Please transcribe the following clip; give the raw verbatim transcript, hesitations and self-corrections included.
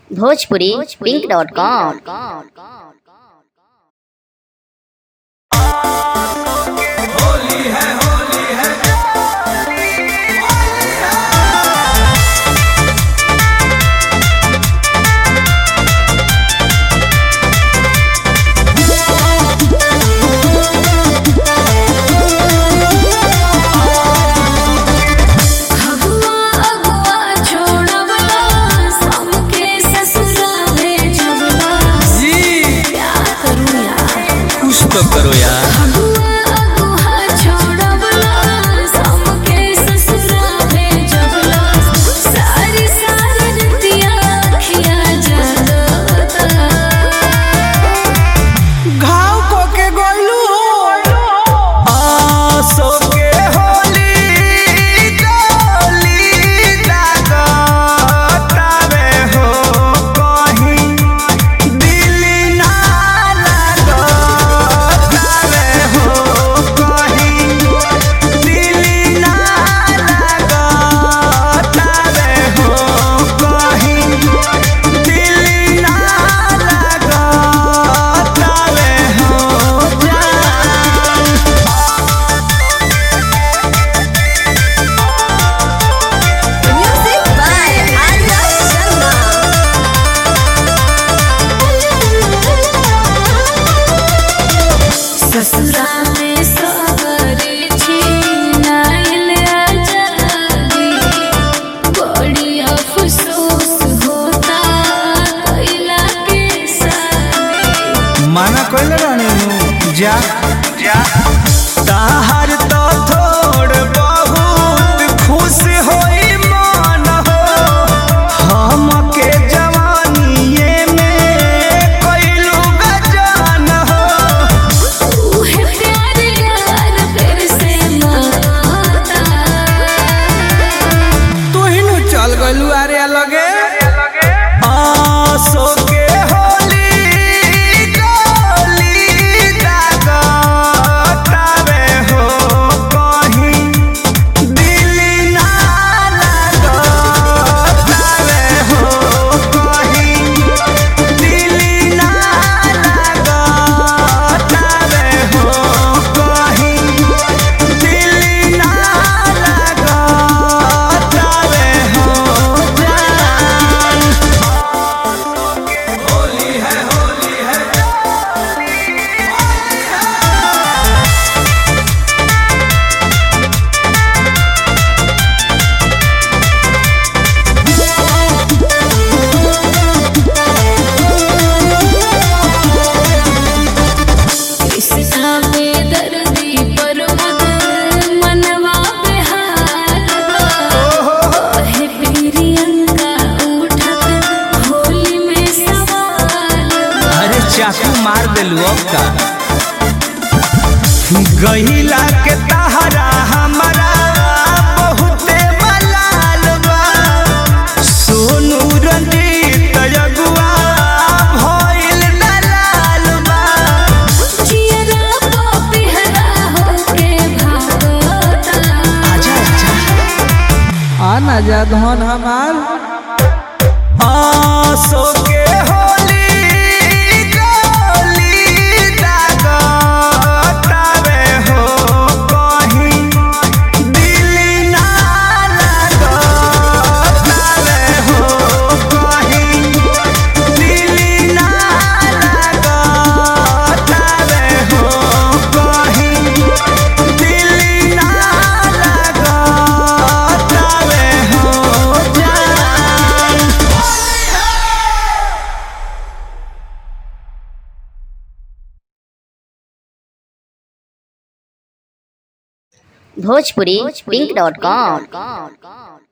Bhojpuri pink dot com. Holi है होली है तो करो यार। माना कोई रानी जा जा ताहर तो थोड़ बहुत खुश होई मन हो हमके जवानीए में कइलू गजान हो उहे प्यार यार फिर से माता तू ही नु चल गइलू अरे लगे आसो के चाकू मार दिलू का गहिला के तहरा हमारा बहुते मलाल बा सोनू रंजीत अगुआ भइल दलाल बा जियरा पपिहरा होके भागता आजा आजा आना जा धन हमार आसो के भोजपुरी पिंक डॉट कॉम।